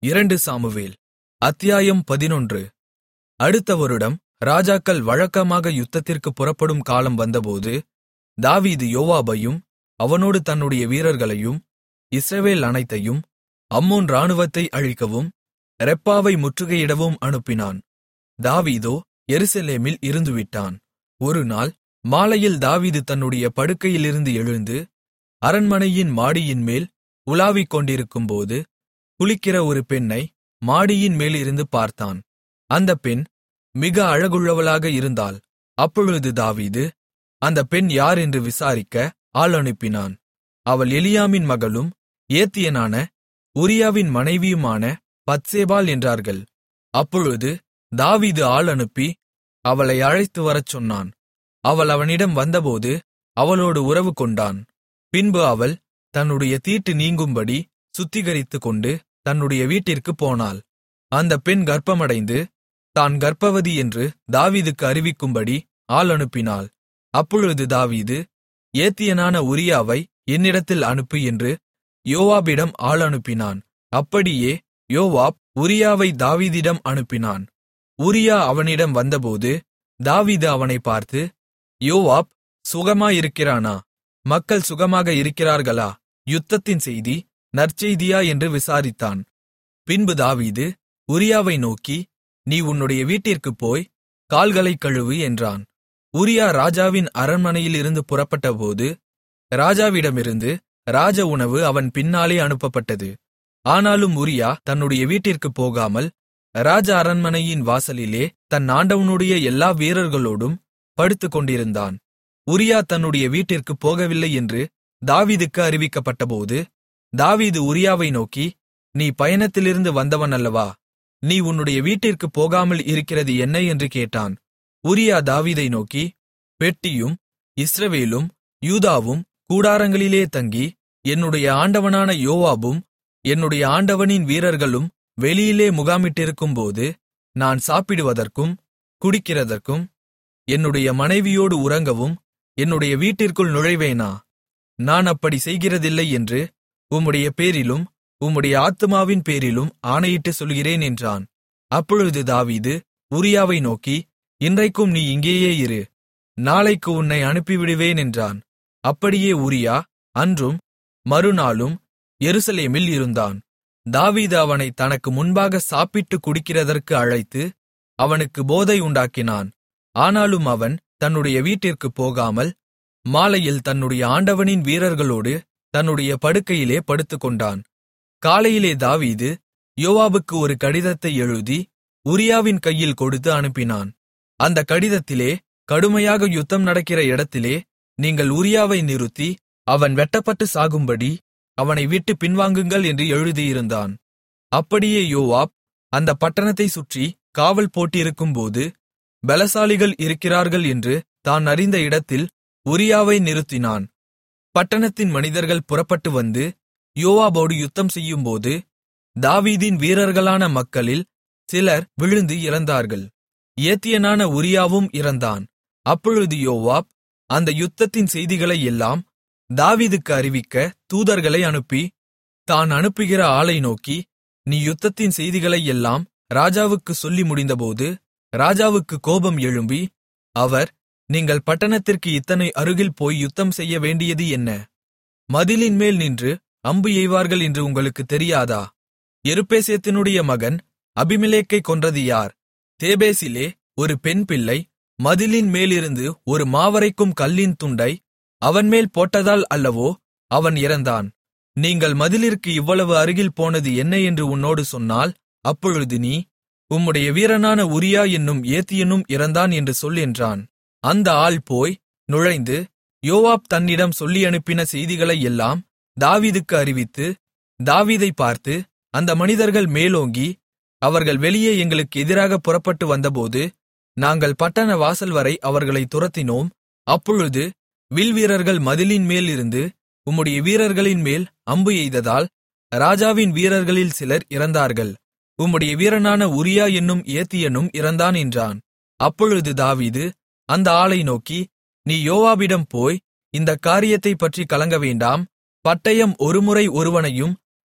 அத்தியாயம் 11. அடுத்த வருடம் ராஜாக்கள் வழக்கமாக யுத்தத்திற்குப் புறப்படும் காலம் வந்தபோது, தாவீது யோவாபையும் அவனோடு தன்னுடைய வீரர்களையும் இஸ்ரவேல் அனைத்தையும் அம்மோன் இராணுவத்தை அழிக்கவும் ரெப்பாவை முற்றுகையிடவும் அனுப்பினான். தாவீதோ எருசலேமில் இருந்துவிட்டான். ஒருநாள் மாலையில் தாவீது தன்னுடைய படுக்கையிலிருந்து எழுந்து அரண்மனையின் மாடியின்மேல் உலாவிக் கொண்டிருக்கும்போது, குளிக்கிற ஒரு பெண்ணை மாடியின் மேலிருந்து பார்த்தான். அந்தப் பெண் மிக அழகுள்ளவளாக இருந்தாள். அப்பொழுது தாவீது அந்தப் பெண் யார் என்று விசாரிக்க ஆள் அனுப்பினான். அவள் எலியாமின் மகளும் ஏத்தியனான உரியாவின் மனைவியுமான பத்சேபாள் என்றார்கள். அப்பொழுது தாவீது ஆள் அனுப்பி அவளை அழைத்து வரச் சொன்னான். அவள் அவனிடம் வந்தபோது அவளோடு உறவு கொண்டான். பின்பு அவள் தன்னுடைய தீட்டு நீங்கும்படி சுத்திகரித்துக்கொண்டு தன்னுடைய வீட்டிற்குப் போனாள். அந்தப் பெண் கர்ப்பமடைந்து தான் கர்ப்பவதி என்று தாவீதுக்கு அறிவிக்கும்படி ஆள் அனுப்பினாள். அப்பொழுது தாவீது, ஏத்தியனான உரியாவை என்னிடத்தில் அனுப்பு என்று யோவாபிடம் ஆள் அனுப்பினான். அப்படியே யோவாப் உரியாவை தாவீதிடம் அனுப்பினான். உரியா அவனிடம் வந்தபோது தாவீது அவனைப் பார்த்து, யோவாப் சுகமாயிருக்கிறானா? மக்கள் சுகமாக இருக்கிறார்களா? யுத்தத்தின் செய்தி நற்செய்தியா என்று விசாரித்தான். பின்பு தாவீது உரியாவை நோக்கி, நீ உன்னுடைய வீட்டிற்குப் போய் கால்களைக் கழுவு என்றான். உரியா ராஜாவின் அரண்மனையிலிருந்து புறப்பட்டபோது ராஜாவிடமிருந்து ராஜ உணவு அவன் பின்னாலே அனுப்பப்பட்டது. ஆனாலும் உரியா தன்னுடைய வீட்டிற்குப் போகாமல் ராஜ அரண்மனையின் வாசலிலே தன் ஆண்டவனுடைய எல்லா வீரர்களோடும் படுத்துக்கொண்டிருந்தான். உரியா தன்னுடைய வீட்டிற்குப் போகவில்லை என்று தாவீதுக்கு அறிவிக்கப்பட்டபோது, தாவீது உரியாவை நோக்கி, நீ பயணத்திலிருந்து வந்தவன் அல்லவா? நீ உன்னுடைய வீட்டிற்குப் போகாமல் இருக்கிறது என்ன என்று கேட்டான். உரியா தாவீதை நோக்கி, பெட்டியும் இஸ்ரவேலும் யூதாவும் கூடாரங்களிலே தங்கி, என்னுடைய ஆண்டவனான யோவாபும் என்னுடைய ஆண்டவனின் வீரர்களும் வெளியிலே முகாமிட்டிருக்கும்போது நான் சாப்பிடுவதற்கும் குடிக்கிறதற்கும் என்னுடைய மனைவியோடு உறங்கவும் என்னுடைய வீட்டிற்குள் நுழைவேனா? நான் அப்படி செய்கிறதில்லை என்று உம்முடைய பேரிலும் உம்முடைய ஆத்துமாவின் பேரிலும் ஆணையிட்டுச் சொல்கிறேன் என்றான். அப்பொழுது தாவீது உரியாவை நோக்கி, இன்றைக்கும் நீ இங்கேயே இரு, நாளைக்கு உன்னை அனுப்பிவிடுவேன் என்றான். அப்படியே உரியா அன்றும் மறுநாளும் எருசலேமில் இருந்தான். தாவீது அவனை தனக்கு முன்பாக சாப்பிட்டுக் குடிக்கிறதற்கு அழைத்து அவனுக்கு போதை உண்டாக்கினான். ஆனாலும் அவன் தன்னுடைய வீட்டிற்குப் போகாமல் மாலையில் தன்னுடைய ஆண்டவனின் வீரர்களோடு தன்னுடைய படுக்கையிலே படுத்துக்கொண்டான். காலையிலே தாவீது யோவாபுக்கு ஒரு கடிதத்தை எழுதி உரியாவின் கையில் கொடுத்து அனுப்பினான். அந்த கடிதத்திலே, கடுமையாக யுத்தம் நடக்கிற இடத்திலே நீங்கள் உரியாவை நிறுத்தி அவன் வெட்டப்பட்டு சாகும்படி அவனை விட்டு பின்வாங்குங்கள் என்று எழுதியிருந்தான். அப்படியே யோவாப் அந்த பட்டணத்தைச் சுற்றி காவல் போட்டிருக்கும்போது பலசாலிகள் இருக்கிறார்கள் என்று தான் அறிந்த இடத்தில் உரியாவை நிறுத்தினான். பட்டணத்தின் மனிதர்கள் புறப்பட்டு வந்து யோவாபோடு யுத்தம் செய்யும்போது தாவீதின் வீரர்களான மக்களில் சிலர் விழுந்து இறந்தார்கள். ஏத்தியனான உரியாவும் இறந்தான். அப்பொழுது யோவாப் அந்த யுத்தத்தின் செய்திகளை எல்லாம் தாவீதுக்கு அறிவிக்க தூதர்களை அனுப்பி, தான் அனுப்புகிற ஆளை நோக்கி, நீ யுத்தத்தின் செய்திகளை எல்லாம் ராஜாவுக்கு சொல்லி முடிந்தபோது ராஜாவுக்கு கோபம் எழும்பி, அவர், நீங்கள் பட்டணத்திற்கு இத்தனை அருகில் போய் யுத்தம் செய்ய வேண்டியது என்ன? மதிலின் மேல் நின்று அம்பு எய்வார்கள் என்று உங்களுக்கு தெரியாதா? எருப்பேசேத்தினுடைய மகன் அபிமெலேக்கைக் கொன்றது யார்? தேபேசிலே ஒரு பெண் பிள்ளை மதிலின் மேலிருந்து ஒரு மாவரைக்கும் கல்லின் துண்டை அவன்மேல் போட்டதால் அல்லவோ அவன் இறந்தான். நீங்கள் மதிலிற்கு இவ்வளவு அருகில் போனது என்ன என்று உன்னோடு சொன்னால், அப்பொழுது நீ, உம்முடைய வீரனான உரியா என்னும் ஏத்தியனும் இறந்தான் என்று சொல் என்றான். அந்த ஆள் போய் நுழைந்து யோவாப் தன்னிடம் சொல்லி அனுப்பின செய்திகளை எல்லாம் தாவீதுக்கு அறிவித்து, தாவீதை பார்த்து, அந்த மனிதர்கள் மேலோங்கி அவர்கள் வெளியே எங்களுக்கு எதிராக புறப்பட்டு வந்தபோது நாங்கள் பட்டண வாசல் வரை அவர்களை துரத்தினோம். அப்பொழுது வில்வீரர்கள் மதிலின் மேலிருந்து உம்முடைய வீரர்களின் மேல் அம்பு எய்ததால் ராஜாவின் வீரர்களில் சிலர் இறந்தார்கள். உம்முடைய வீரனான உரியா என்னும் ஏத்தியனும் இறந்தான் என்றான். அப்பொழுது தாவீது அந்த ஆளை நோக்கி, நீ யோவாபிடம் போய் இந்தக் காரியத்தைப் பற்றி கலங்க வேண்டாம், பட்டயம் ஒருமுறை ஒருவனையும்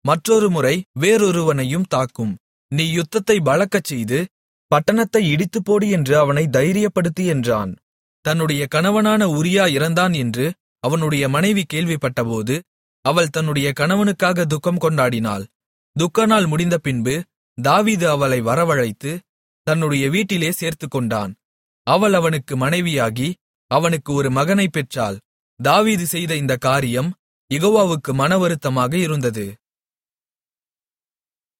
மற்றொரு முறை வேறொருவனையும் தாக்கும். நீ யுத்தத்தை பலக்கச்செய்து பட்டணத்தை இடித்துப்போடு என்று அவனை தைரியப்படுத்து என்றான். தன்னுடைய கணவனான உரியா இறந்தான் என்று அவனுடைய மனைவி கேள்விப்பட்டபோது அவள் தன்னுடைய கணவனுக்காக துக்கம் கொண்டாடினாள். துக்க நாள் முடிந்த பின்பு தாவீது அவளை வரவழைத்து தன்னுடைய வீட்டிலே சேர்த்துக்கொண்டான். அவள் அவனுக்கு மனைவியாகி அவனுக்கு ஒரு மகனைப் பெற்றாள். தாவீது செய்த இந்த காரியம் யெகோவாவுக்கு மனவருத்தமாக இருந்தது.